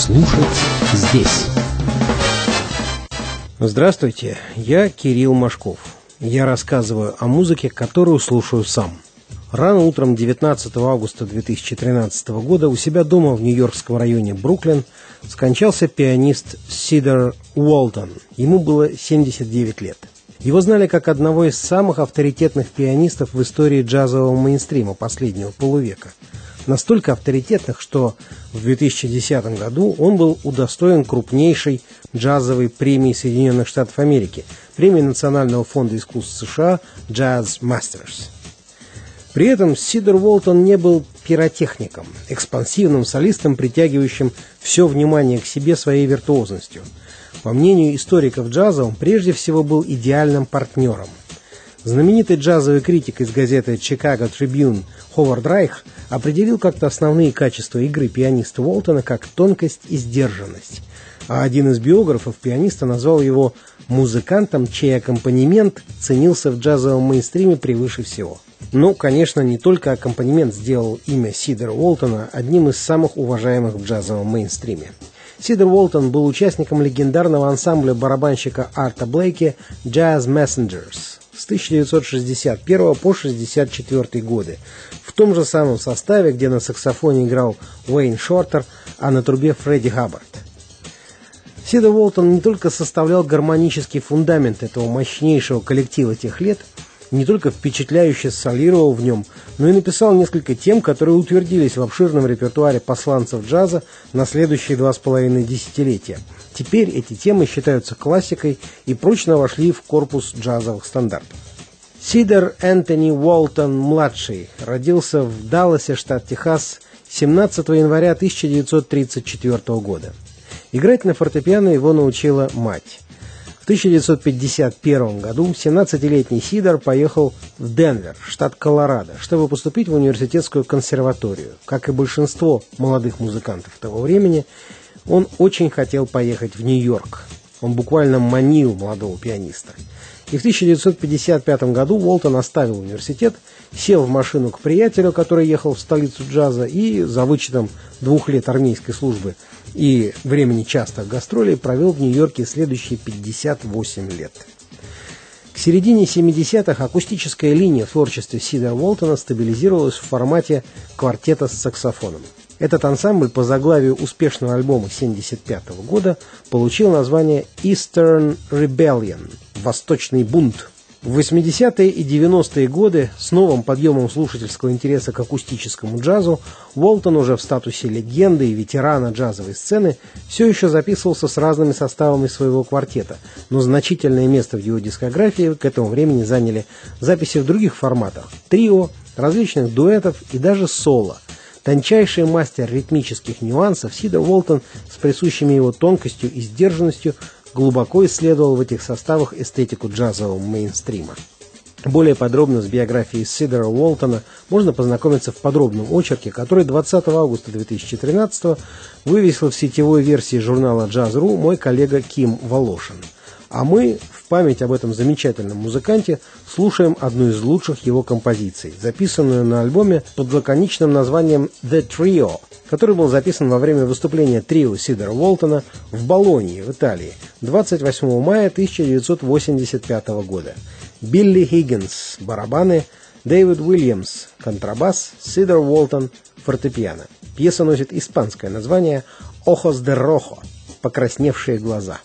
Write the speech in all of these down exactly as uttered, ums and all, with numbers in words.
Слушать здесь. Здравствуйте, я Кирилл Машков. Я рассказываю о музыке, которую слушаю сам. Рано утром девятнадцатого августа две тысячи тринадцатого года у себя дома в нью-йоркском районе Бруклин скончался пианист Сидер Уолтон. Ему было семьдесят девять лет. Его знали как одного из самых авторитетных пианистов в истории джазового мейнстрима последнего полувека. Настолько авторитетных, что в две тысячи десятом году он был удостоен крупнейшей джазовой премии Соединенных Штатов Америки, премии Национального фонда искусств США Jazz Masters. При этом Сидер Уолтон не был пиротехником, экспансивным солистом, притягивающим все внимание к себе своей виртуозностью. По мнению историков джаза, он прежде всего был идеальным партнером. Знаменитый джазовый критик из газеты Chicago Tribune Ховард Райх определил как-то основные качества игры пианиста Уолтона как тонкость и сдержанность. А один из биографов пианиста назвал его музыкантом, чей аккомпанемент ценился в джазовом мейнстриме превыше всего. Ну, конечно, не только аккомпанемент сделал имя Сидера Уолтона одним из самых уважаемых в джазовом мейнстриме. Сидер Уолтон был участником легендарного ансамбля барабанщика Арта Блейки Jazz Messengers с тысяча девятьсот шестьдесят первого по шестьдесят четвёртый годы, в том же самом составе, где на саксофоне играл Уэйн Шортер, а на трубе Фредди Хаббард. Сидер Уолтон не только составлял гармонический фундамент этого мощнейшего коллектива тех лет, не только впечатляюще солировал в нем, но и написал несколько тем, которые утвердились в обширном репертуаре посланцев джаза на следующие два с половиной десятилетия. Теперь эти темы считаются классикой и прочно вошли в корпус джазовых стандартов. Сидер Энтони Уолтон-младший родился в Далласе, штат Техас, семнадцатого января тысяча девятьсот тридцать четвёртого года. Играть на фортепиано его научила мать. В тысяча девятьсот пятьдесят первом году семнадцатилетний Сидер поехал в Денвер, штат Колорадо, чтобы поступить в университетскую консерваторию. Как и большинство молодых музыкантов того времени, он очень хотел поехать в Нью-Йорк. Он буквально манил молодого пианиста. И в тысяча девятьсот пятьдесят пятом году Уолтон оставил университет, сел в машину к приятелю, который ехал в столицу джаза, и за вычетом двух лет армейской службы и времени частых гастролей провел в Нью-Йорке следующие пятьдесят восемь лет. К середине семидесятых акустическая линия в творчестве Сидера Уолтона стабилизировалась в формате квартета с саксофоном. Этот ансамбль по заглавию успешного альбома семьдесят пятого года получил название Eastern Rebellion – «Восточный бунт». В восьмидесятые и девяностые годы с новым подъемом слушательского интереса к акустическому джазу Уолтон уже в статусе легенды и ветерана джазовой сцены все еще записывался с разными составами своего квартета, но значительное место в его дискографии к этому времени заняли записи в других форматах – трио, различных дуэтов и даже соло. Тончайший мастер ритмических нюансов, Сидер Уолтон с присущими его тонкостью и сдержанностью глубоко исследовал в этих составах эстетику джазового мейнстрима. Более подробно с биографией Сидера Уолтона можно познакомиться в подробном очерке, который двадцатого августа две тысячи тринадцатого вывесил в сетевой версии журнала Jazz точка ру мой коллега Ким Волошин. А мы в память об этом замечательном музыканте слушаем одну из лучших его композиций, записанную на альбоме под лаконичным названием «The Trio», который был записан во время выступления трио Сидера Уолтона в Болонье, в Италии, двадцать восьмого мая тысяча девятьсот восемьдесят пятого года. Билли Хиггинс – барабаны, Дэвид Уильямс – контрабас, Сидер Уолтон – фортепиано. Пьеса носит испанское название «Ojos de Rojo» – «Покрасневшие глаза».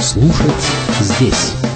слушать здесь.